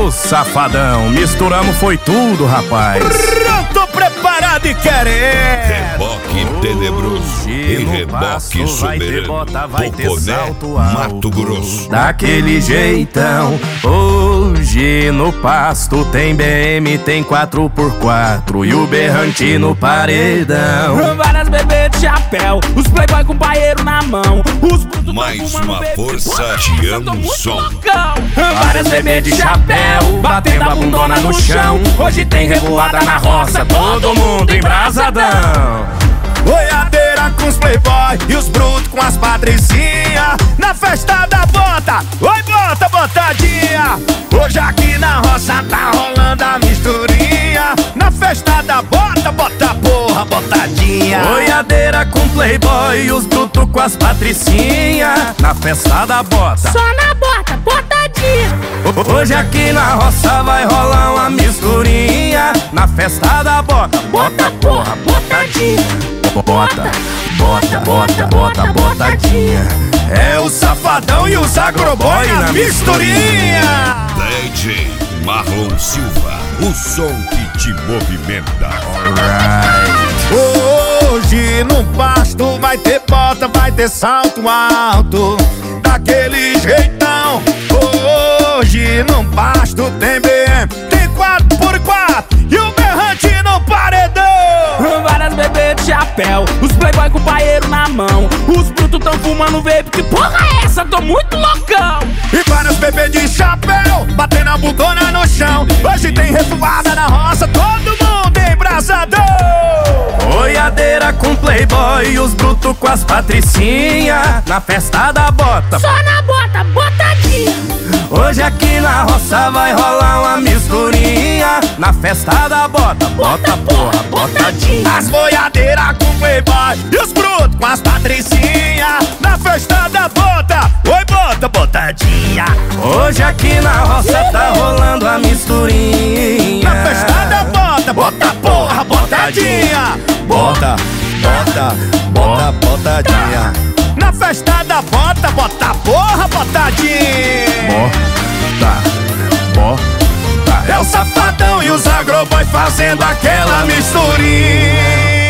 Ô safadão, misturamos foi tudo, rapaz. Pronto, preparado e querendo. Reboque tenebroso e reboque soberano. Poconé, Mato Grosso. Daquele jeitão, hoje no pasto tem BM, tem 4x4 e o berrante no paredão. Várias bebês de chapéu, os playboy com paeiro na mão, os brutos Mais uma força, Tião Som. Várias bebês de chapéu, batendo a bundona no chão. Hoje tem revoada na roça, Todo mundo embrasadão. Boiadeira com os playboy e os brutos com as patricinhas. Na festa da bota, oi bota, botadinha. Hoje aqui na roça tá rolando a misturinha. Na festa da bota, bota porra, botadinha. Boiadeira com playboy e os brutos com as patricinhas. Na festa da bota, Só na bota, botadinha. hoje aqui na roça vai rolar uma misturinha. Na festa da bota, bota porra, botadinha. Bota, bota, bota, bota, botadinha. É o safadão e os agroboy na misturinha. DJ Marlon Silva, o som que te movimenta. Hoje no pasto vai ter bota, vai ter salto alto. Daquele jeitão. Hoje no pasto tem BM, tem 4x4 e o berrante no paredão. várias bebês de chapéu, os playboy com paeiro na mão, os brutos tão fumando vape, que porra é essa? Tô muito loucão. E vários bebês de chapéu, batendo a bundona no chão. Hoje tem revoada na roça, todo mundo embrasadão. Boiadeira com playboy e os brutos com as patricinhas. Na festa da bota, Só na bota, botadinha. hoje aqui na roça vai rolar uma misturinha. Na festa da bota, bota porra, botadinha. As boiadeiras com playboy e os brutos com as patricinhas. Na festa da bota, oi bota, botadinha. Hoje aqui na roça tá rolando a misturinha. Na festa da bota, bota porra, botadinha. Bota, bota, bota, botadinha. Na festa da bota, bota porra, botadinha. Bota, bota. É o safadão e os agroboy fazendo aquela misturinha.